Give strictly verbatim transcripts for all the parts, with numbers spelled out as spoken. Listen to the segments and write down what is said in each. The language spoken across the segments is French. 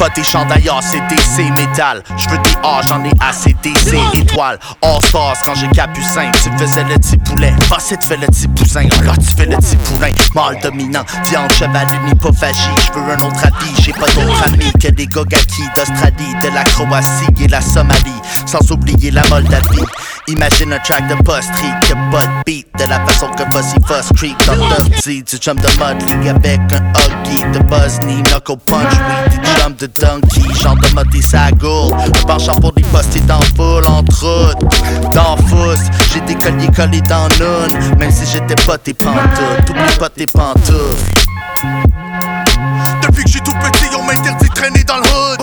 pas des chandails A C D C métal. J'veux des A, j'en ai assez D C étoiles. All Stars quand j'ai capucin. Tu faisais le petit poulet, Bossé tu fais le petit poussin. Là tu fais le petit poulain. Mâle dominant, viande, cheval, une hypophagie. J'veux un autre habit, j'ai pas d'autres amis que des Gogaki d'Australie, de la Croatie et la Somalie. Sans oublier la Moldavie. Imagine un track de post-street que pas de beat. De la façon que Buzzy Fuzz Creek dans Dirty. Du jump de Mudley avec un huggy de Buzz-Knee, knuckle punch, oui, du jump de Donkey. Chante de mode et sa gourde. Un penchant pour des postés dans foule, entre autres. Dans Fousse, j'ai des colliers collés dans Noun. Même si j'étais pas tes pantoufles, t'oublies pas tes pantoufles. Depuis que j'suis tout petit, on m'interdit de traîner dans le hood.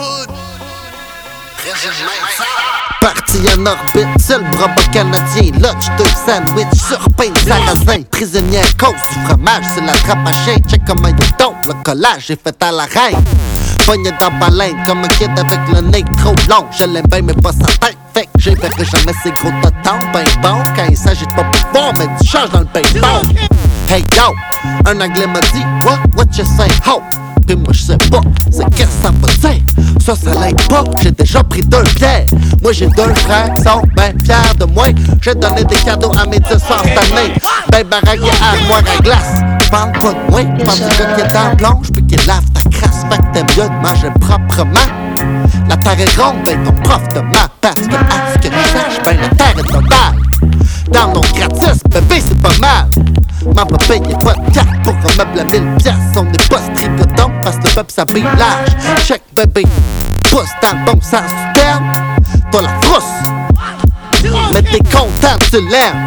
Parti en orbite, seul bras bas canadien. Lunch, deux sandwich, sur pain, sarrasin. Prisonnier à cause du fromage, c'est la trappe à chien. Check comment il tombe, le collage est fait à la reine. Pogné dans baleine, comme un kid avec le nez trop long. Je l'aime bien mais pas sa tête, fait que j'ai verrai jamais ces gros totons. Ben bon, quand il s'agit de pas pouvoir mettre du change dans le baseball. Hey yo, un anglais m'a dit, what, what you say, ho? Pis moi j'sais pas, c'est qu'est-ce que ça veut dire? Ça, ça l'aide pas, j'ai déjà pris deux pierres. Moi j'ai deux frères qui sont ben fiers de moi. J'ai donné des cadeaux à mes dix ans cette année. Ben baraque et armoire à glace. Parle pas de moi, pense que le gars qui est en plonge pis qui lave ta crasse. Fait que t'aimes mieux de manger proprement. La terre est ronde, ben ton prof de maths. Parce que à ce que tu saches, ben la terre est totale. Dans nos gratis, bébé c'est pas mal. M'en va payer pas de carte pour un meuble à mille piastres. On n'est pas strigoton parce que le peuple s'habille large. Check bébé, pousse dans le bon sens du terme. T'as la frousse, mais t'es content tu l'aimes.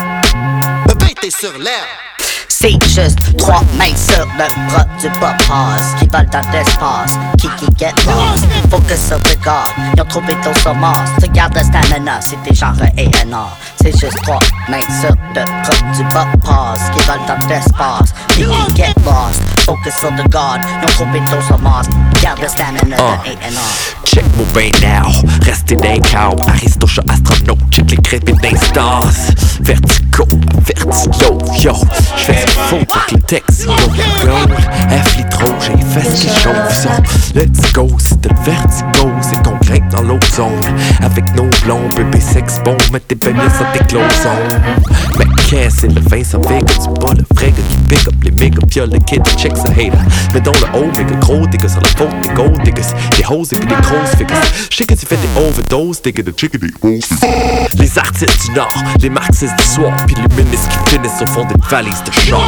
Bébé t'es sur l'air. C'est juste trois mains sur le bras du pop-house qui volent dans l'espace, qui qui get lost. Focus sur the God, ils ont trouvé ton saumas. Tu gardes le stamina si t'es genre A N R. C'est juste trois mains sur le bras du pop-house qui volent dans l'espace, qui qui get lost. Focus sur the God, ils ont trouvé ton saumas. Garde le stamina de A N R. Check mon bain now, restez d'un câble. Aristoche astronaute, check les crêpes d'un stars. Vertigo, vertigo, yo. J'fais ce qu'il faut pour que le texte go gold. F litro, j'ai les fesses qui chauffent ça. Let's go, si t'as le vertigo, c'est qu'on grimpe dans l'autre zone. Avec nos blonds, bébé sex bon, mets tes beignets sur tes cloisons. Mais qu'est-ce c'est le vin sans véga, du bas le frère qui pick up les méga pioles, le kid check sa hater. Mais dans le haut, méga gros, t'es que sur la faute, t'es gold, t'es que des hoes et puis des grosses figures. J'sais que tu fais des overdoses, t'es que de chicken des grosses. Les artistes du Nord, les marxistes du soir, puis les ministres qui finissent au fond d'une valise de char.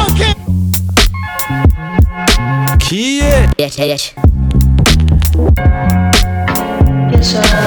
Qui est? Yes, yes. Yes, sir.